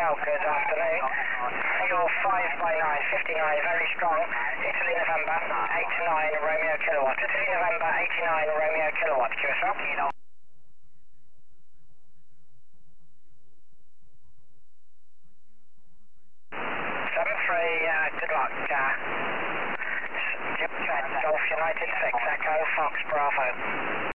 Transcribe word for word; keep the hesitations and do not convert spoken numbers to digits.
Hotel, good afternoon. You're five by nine, fifty-nine, very strong. Italy November, eighty-nine, Romeo Kilowatt. Italy November, eighty-nine, Romeo Kilowatt, Q S L. seven three, uh, good luck. Uh, Golf United six, Echo, Fox, Bravo.